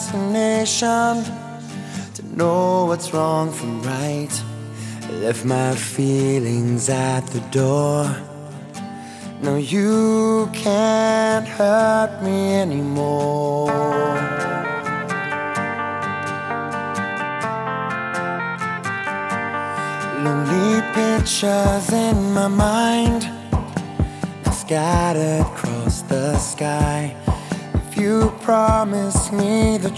destination to know what's wrong from right. I left my feelings at the door. No, you can't hurt me anymore. Lonely pictures in my mind, scattered across the sky. If you promise me the